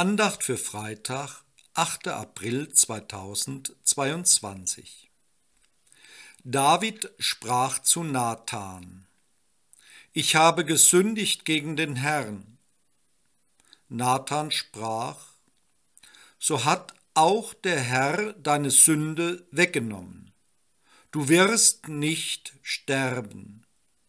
Andacht für Freitag, 8. April 2022. David sprach zu Nathan: Ich habe gesündigt gegen den Herrn. Nathan sprach: So hat auch der Herr deine Sünde weggenommen. Du wirst nicht sterben.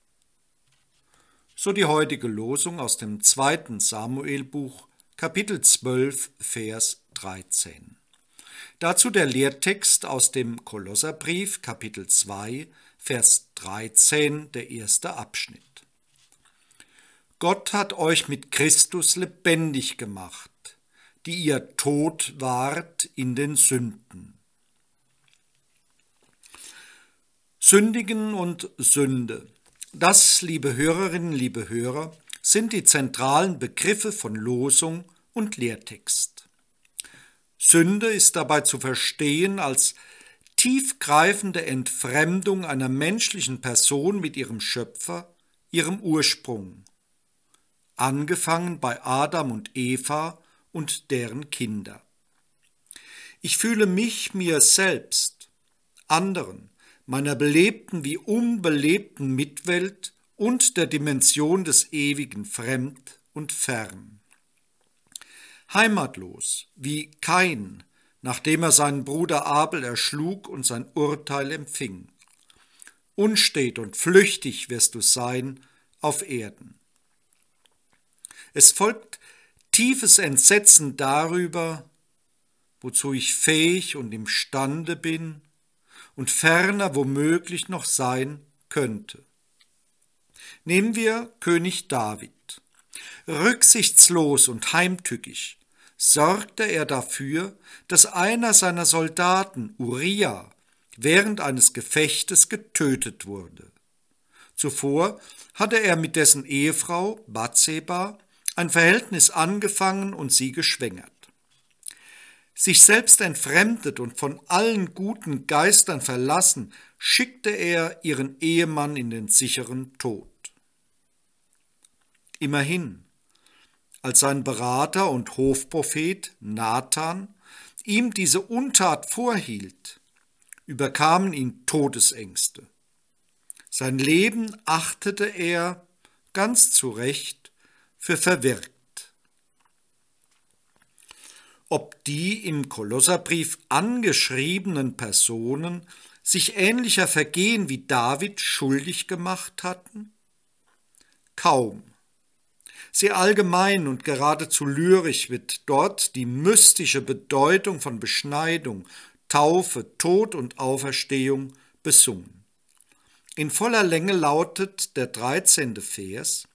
So die heutige Losung aus dem 2. Samuelbuch, Kapitel 12, Vers 13. Dazu der Lehrtext aus dem Kolosserbrief, Kapitel 2, Vers 13, der erste Abschnitt. Gott hat euch mit Christus lebendig gemacht, die ihr tot wart in den Sünden. Sündigen und Sünde. Das, liebe Hörerinnen, liebe Hörer, sind die zentralen Begriffe von Losung und Lehrtext. Sünde ist dabei zu verstehen als tiefgreifende Entfremdung einer menschlichen Person mit ihrem Schöpfer, ihrem Ursprung, angefangen bei Adam und Eva und deren Kinder. Ich fühle mich, mir selbst, anderen, meiner belebten wie unbelebten Mitwelt und der Dimension des Ewigen fremd und fern. Heimatlos wie Kain, nachdem er seinen Bruder Abel erschlug und sein Urteil empfing. Unstet und flüchtig wirst du sein auf Erden. Es folgt tiefes Entsetzen darüber, wozu ich fähig und imstande bin und ferner womöglich noch sein könnte. Nehmen wir König David. Rücksichtslos und heimtückisch sorgte er dafür, dass einer seiner Soldaten, Uriah, während eines Gefechtes getötet wurde. Zuvor hatte er mit dessen Ehefrau Bathseba ein Verhältnis angefangen und sie geschwängert. Sich selbst entfremdet und von allen guten Geistern verlassen, schickte er ihren Ehemann in den sicheren Tod. Immerhin, als sein Berater und Hofprophet Nathan ihm diese Untat vorhielt, überkamen ihn Todesängste. Sein Leben achtete er, ganz zu Recht, für verwirkt. Ob die im Kolosserbrief angeschriebenen Personen sich ähnlicher Vergehen wie David schuldig gemacht hatten? Kaum. Sehr allgemein und geradezu lyrisch wird dort die mystische Bedeutung von Beschneidung, Taufe, Tod und Auferstehung besungen. In voller Länge lautet der 13. Vers: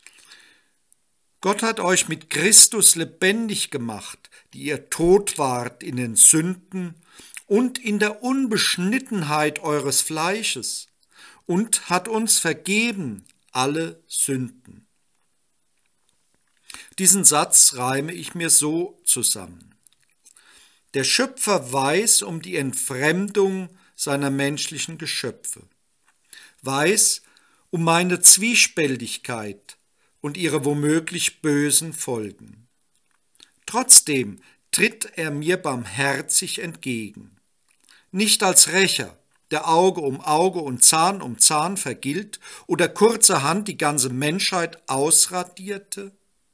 Gott hat euch mit Christus lebendig gemacht, die ihr tot wart in den Sünden und in der Unbeschnittenheit eures Fleisches, und hat uns vergeben alle Sünden. Diesen Satz reime ich mir so zusammen. Der Schöpfer weiß um die Entfremdung seiner menschlichen Geschöpfe, weiß um meine Zwiespältigkeit und ihre womöglich bösen Folgen. Trotzdem tritt er mir barmherzig entgegen. Nicht als Rächer, der Auge um Auge und Zahn um Zahn vergilt oder kurzerhand die ganze Menschheit ausradierte.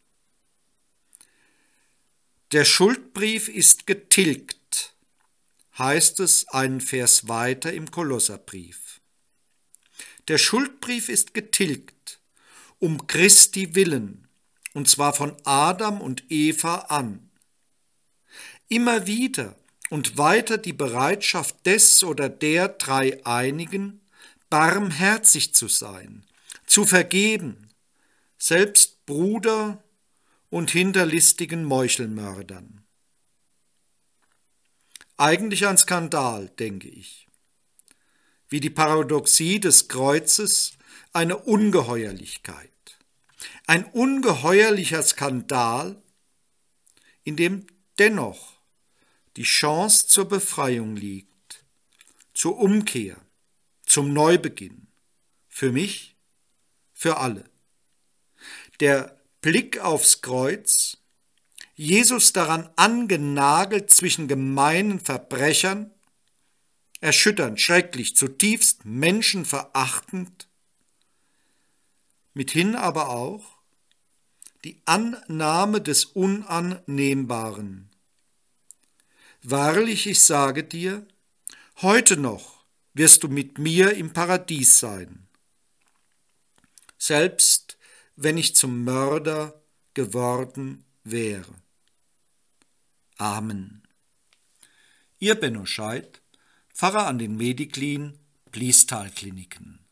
Der Schuldbrief ist getilgt, heißt es einen Vers weiter im Kolosserbrief. Der Schuldbrief ist getilgt, um Christi willen, und zwar von Adam und Eva an. Immer wieder und weiter die Bereitschaft des oder der Dreieinigen, barmherzig zu sein, zu vergeben, selbst Bruder und hinterlistigen Meuchelmördern. Eigentlich ein Skandal, denke ich. Wie die Paradoxie des Kreuzes eine Ungeheuerlichkeit. Ein ungeheuerlicher Skandal, in dem dennoch die Chance zur Befreiung liegt, zur Umkehr, zum Neubeginn. Für mich, für alle. Der Blick aufs Kreuz, Jesus daran angenagelt zwischen gemeinen Verbrechern, erschütternd, schrecklich, zutiefst menschenverachtend, mithin aber auch die Annahme des Unannehmbaren. Wahrlich, ich sage dir, heute noch wirst du mit mir im Paradies sein, selbst wenn ich zum Mörder geworden wäre. Amen. Ihr Benno Scheidt, Pfarrer an den Mediklin, Bliestal-Kliniken.